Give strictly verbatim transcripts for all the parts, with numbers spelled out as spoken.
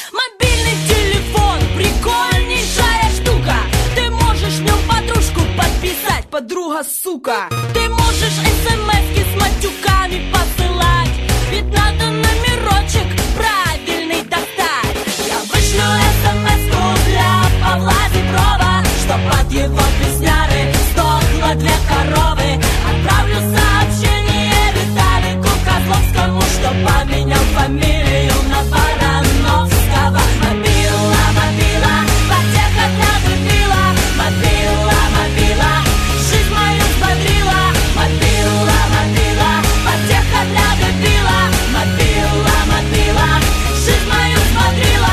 Мобильный телефон, прикольнейшая штука. Ты можешь в нем подружку подписать, подруга, сука. Ты можешь смс-ки с матюками посылать, ведь надо номерочек правильный достать. Я вышлю смс-ку для Павла Зеброва, чтоб от его песняры сдохло две коровы. Отправлю сообщение Виталику Козловскому, чтоб поменял фамилию на Барановского. Мобила, мобила, потеха для дебила. Мобила, мобила, жизнь мою взбодрила. Мобила, мобила, потеха для дебила. Мобила, мобила, жизнь мою взбодрила.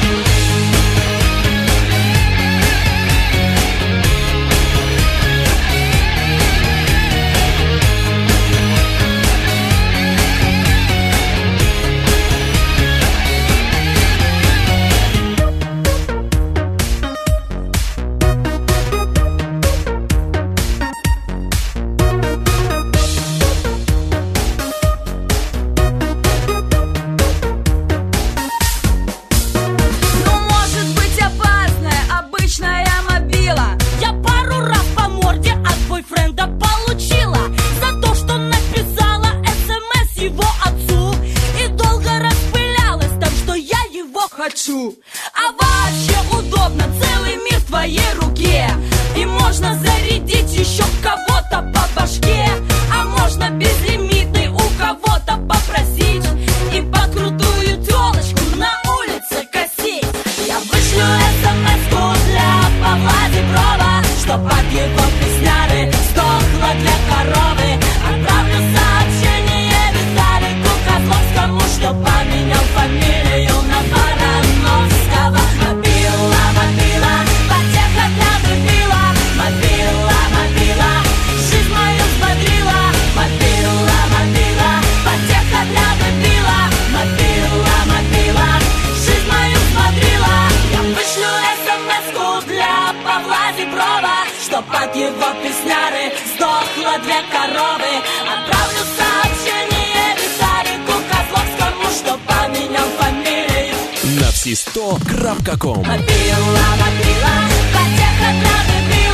А вообще удобно, целый мир в твоей руке. И можно зарядить еще кого-то по башке. А можно безлимитный у кого-то попросить и под крутую телочку на улице косить. Я вышлю смс-ку для Павла Зеброва, чтоб от его песняры сдохло две коровы. Отправлю сообщение Виталику Козловскому, чтоб поменял фамилию на Барановского. Мобила, мобила, потеха для дебила. Мобила, мобила, жизнь мою взбодрила. Мобила, мобила, потеха для дебила. Мобила, мобила, жизнь мою взбодрила. Я вышлю смс-ку для Павла Зеброва, чтоб от его песняры сдохло две коровы. Отправлю сообщение Виталику Козловскому, чтоб поменял фамилию на все сто крапка ком. Мобила, мобила, потеха для дебила.